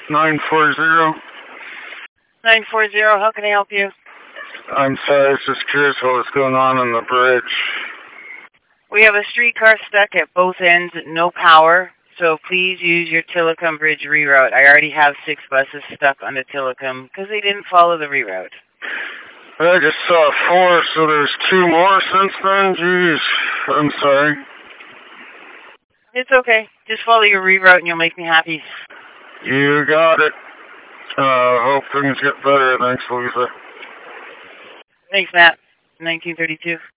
940. 940, how can I help you? I'm sorry, I was just curious what was going on the bridge. We have a streetcar stuck at both ends, no power, so please use your Tillicum Bridge reroute. I already have 6 buses stuck on the Tillicum because they didn't follow the reroute. I just saw 4, so there's 2 more since then? Jeez, I'm sorry. It's okay. Just follow your reroute and you'll make me happy. You got it. Hope things get better. Thanks, Lisa. Thanks, Matt. 1932.